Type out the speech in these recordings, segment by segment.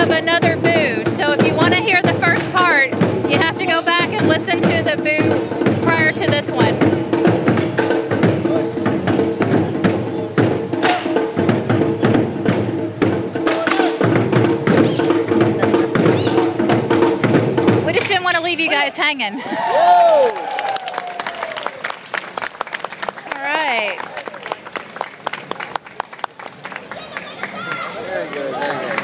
have another boo. So if you want to hear the first part, you have to go back and listen to the boo prior to this one. We just didn't want to leave you guys hanging. All right. Very good, very good.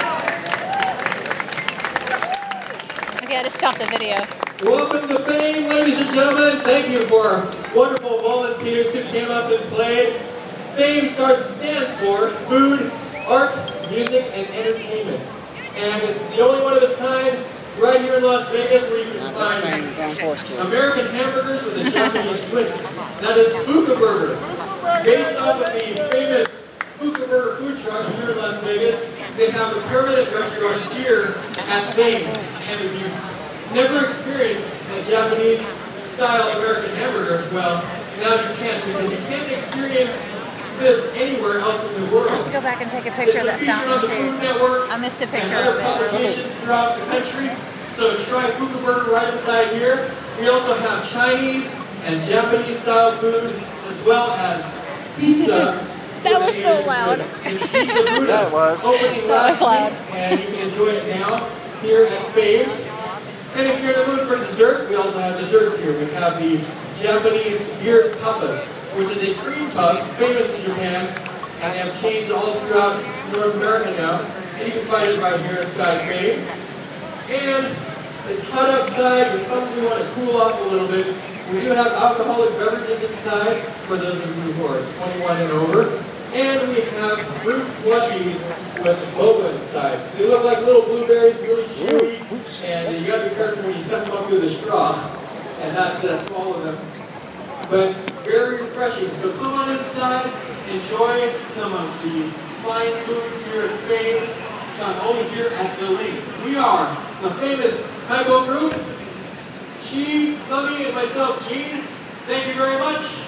Okay, I just stopped the video. Welcome to Fame, ladies and gentlemen. Thank you for wonderful volunteers who came up and played. Fame stands for Food, Art, Music, and Entertainment. And it's the only one of its kind right here in Las Vegas where you can find American hamburgers with a Japanese twist. That is Fuka Burger. Based off of the famous Fuka Burger food truck here in Las Vegas, they have a permanent restaurant here at Fame. And if you've never experienced a Japanese style American hamburger, well, now's your chance because you can't experience this anywhere else in the world. Let's go back and take a picture of that fountain too. I missed a picture of it. Publications throughout the country. So try Fuka Burger right inside here. We also have Chinese and Japanese style food as well as pizza. That was so loud. That was. Opening last week, and you can enjoy it now here at Fame. And if you're in the mood for dessert, we also have desserts here. We have the Japanese beer tapas, which is a cream puff famous in Japan, and they have chains all throughout North America now. And you can find it right here inside Fame. And it's hot outside. You probably want to cool off a little bit. We do have alcoholic beverages inside for those of you who are 21 and over. And we have fruit slushies with boba inside. They look like little blueberries, really chewy, and you gotta be careful when you suck them up through the straw and not swallow them. But very refreshing. So come on inside, enjoy some of the fine foods here at Fame, found only here at the Link. We are the famous Taibo group. Chi, Mummy, and myself, Gene. Thank you very much.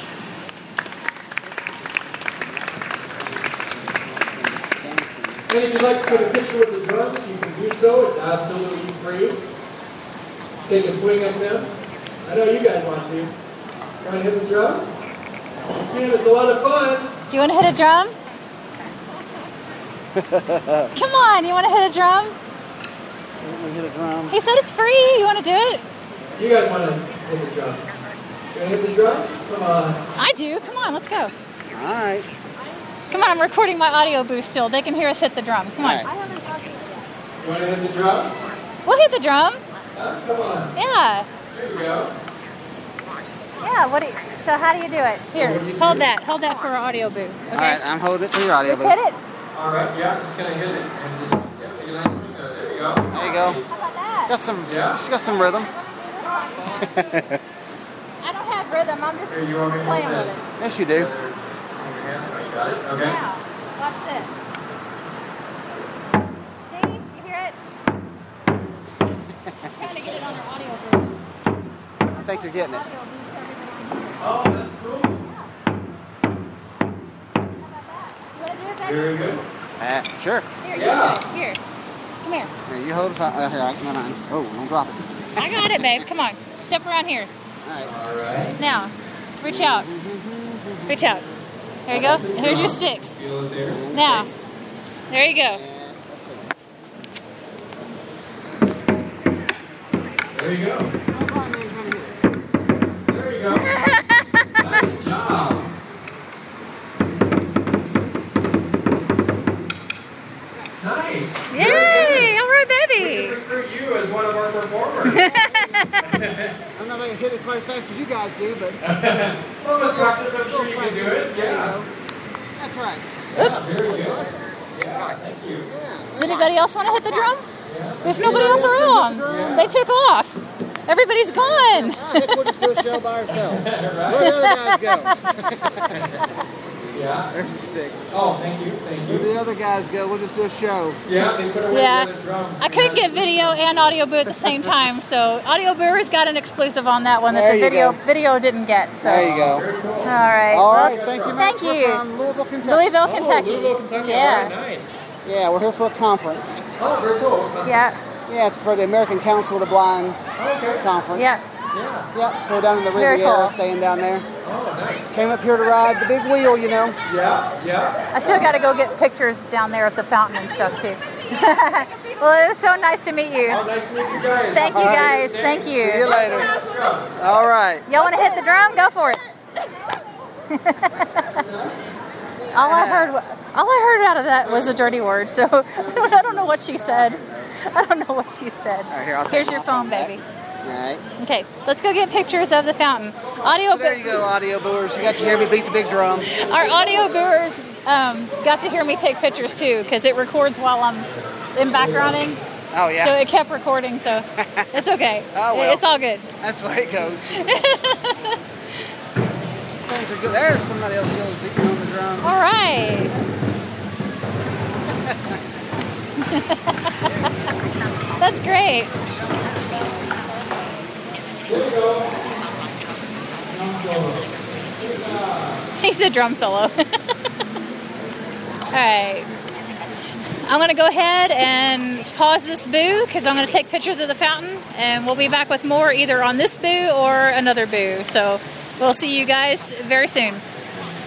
And if you'd like to take a picture with the drums, you can do so. It's absolutely free. Take a swing at them. I know you guys want to. You want to hit the drum? Man, it's a lot of fun. Do you want to hit a drum? Come on, you want to hit a drum? Hit a drum. He said it's free. You want to do it? You guys want to hit the drum? You want to hit the drum? Come on. I do. Come on, let's go. All right. Come on, I'm recording my audio booth still. They can hear us hit the drum. Come on. You want to hit the drum? We'll hit the drum. Come on. Yeah. There we go. Yeah, so how do you do it? Here, hold that. Hold that for our audio booth. Okay? All right, I'm holding it for your audio Just booth. hit it. All right, yeah, I'm just going to hit it. And just, yeah, take a nice swing. There you go. There you go. Nice. How about that? She's got some rhythm. I don't have rhythm. I'm just Here, you want me to playing hold with that? it. Yes, you do. Got it? Okay. Now, watch this. See? You hear it? I'm trying to get it on our audio booth. I think you're getting it. Audio booth so everybody can hear. Oh, that's cool. How about that? You want to do it, baby? Very good. Sure. Here, you Yeah. do it. Here. Come here. Here, you hold it. Here, come on. Oh, don't drop it. I got it, babe. Come on. Step around here. All right. All right. Now, reach out. Reach out. There you go. Here's your sticks. Feel it there. Now, there you go. There you go. There you go. Nice job. Nice. Yay! All right, We baby. can recruit you as one of our performers. I'm not going to hit it quite as fast as you guys do, but... Well, with practice, I'm sure you can do it. Yeah. That's right. Oops. Very good. Yeah, thank you. Does anybody else want to hit the drum? There's nobody else around. They took off. Everybody's gone. I think we'll just do a show by ourselves. Where the other guys go? Yeah. There's the sticks. Oh, thank you. Thank Where you. the other guys go, we'll just do a show. Yeah, they put away Yeah. the other drums. I couldn't get video and audio boo at the same time, so Audio Booers got an exclusive on that one that There the you go. video didn't get. So. There you go. Very cool. All right. All Well, right, thank you, Thank Max. you. We're from Louisville, Kentucky. Louisville, Oh, Kentucky. Louisville, Kentucky. Yeah. All right, nice. Yeah, we're here for a conference. Oh, very cool. Yeah. Yeah, it's for the American Council of the Blind Okay. conference. Yeah. Yeah. Yep, so we're down in the Very Riviera, cool. staying down there. Oh, nice. Came up here to ride the big wheel, you know. Yeah, yeah. I still got to go get pictures down there at the fountain and stuff too. Well, it was so nice to meet you. Oh, nice to meet you guys. Thank you guys. Thank See you you. later. All right. Y'all want to hit the drum? Go for it. All I heard out of that was a dirty word. So I don't know what she said. I don't know what she said. All right, here, I'll take Here's your my phone, back. baby. All right. Okay, let's go get pictures of the fountain. Audio. So there you go, audio booers. You got to hear me beat the big drum. Our audio viewers got to hear me take pictures too, because it records while I'm in backgrounding. Oh, yeah. So it kept recording, so it's okay. Oh, well. It's all good. That's the way it goes. These phones are good. There's somebody else goes beating on the drum. All right. That's great. He said drum solo. All right. I'm going to go ahead and pause this boo because I'm going to take pictures of the fountain, and we'll be back with more either on this boo or another boo. So we'll see you guys very soon.